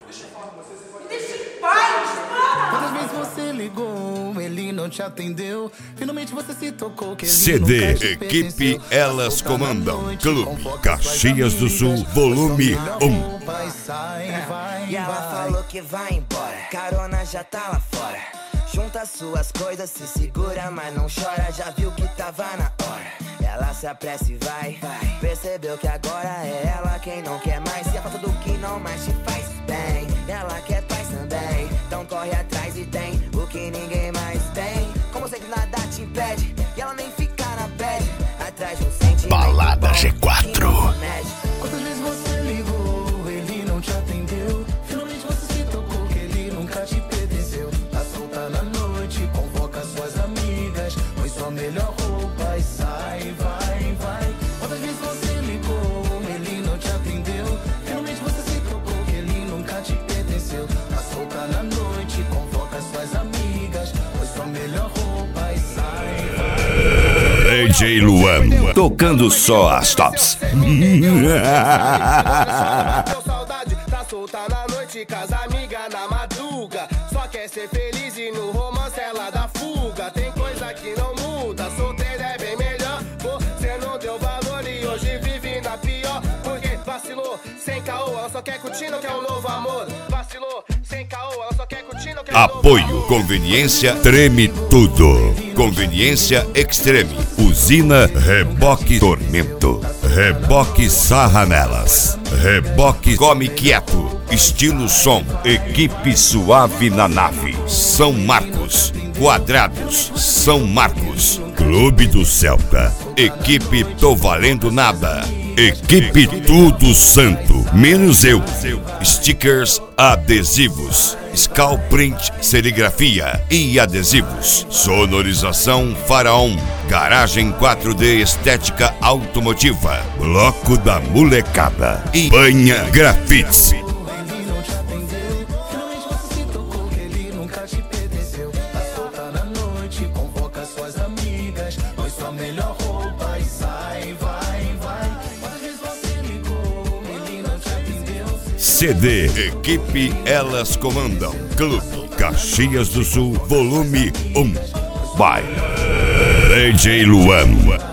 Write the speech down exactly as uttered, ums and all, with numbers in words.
Me deixa em paz, para! Quantas vezes você ligou, ele não te atendeu. Finalmente você se tocou que ele C D nunca te Equipe pertenceu. Elas Comandam Clube Caxias do Sul Volume um. E ela falou que vai embora, carona já tá lá fora. Junta suas coisas, se segura, mas não chora. Já viu que tava na hora. Ela se apressa e vai, vai. Percebeu que agora é ela quem não quer mais. Se é pra tudo que não mais te faz bem. Ela quer paz também, então corre atrás e tem o que ninguém mais tem. Como sei que nada te impede, e ela nem fica na bad. Atrás de um sentimento Balada bom, G quatro. que não se mede. Quantas vezes você ligou, ele não te atendeu. Finalmente você se tocou que ele nunca te pertenceu. Tá solta na noite, convoca suas amigas. Põe sua melhor roupa e sai, vai, vai. Quantas vezes você ligou, ele não te atendeu. Finalmente você se tocou que ele nunca te pertenceu. Tá solta na noite, convoca suas amigas. Põe sua melhor roupa e sai, vai. D J Luan, tocando só as tops. Deu saudade, tá solta na noite, casa amiga na madruga. Só quer ser feliz e no romance ela dá fuga. Tem coisa que não muda, solteira é bem melhor. Você não deu valor e hoje vive na pior. Porque vacilou, sem caô, ela só quer curtir, não quer um novo amor. Vacilou, sem caô, ela só quer curtir, não quer um novo Apoio amor. Conveniência Treme Tudo. Conveniência Extreme. Usina Reboque Tormento. Reboque Sarra Nelas. Reboque Come Quieto. Estilo Som. Equipe Suave na Nave. São Marcos. Quadrados. São Marcos. Clube do Celta. Equipe Tô Valendo Nada. Equipe Tudo Santo, menos eu. Stickers, adesivos, Scalprint, serigrafia e adesivos. Sonorização Faraon. Garagem quatro D Estética Automotiva. Bloco da Molecada. E Banha Grafites. Ele não te atendeu. Finalmente você se tocou que ele nunca te pertenceu. Tá solta na noite, convoca suas amigas. Põe sua melhor roupa e sai, vai, vai. Quantas vezes você ligou, ele não te atendeu. C D Equipe Elas Comandam Clube Caxias do Sul Volume um. By D J Luan.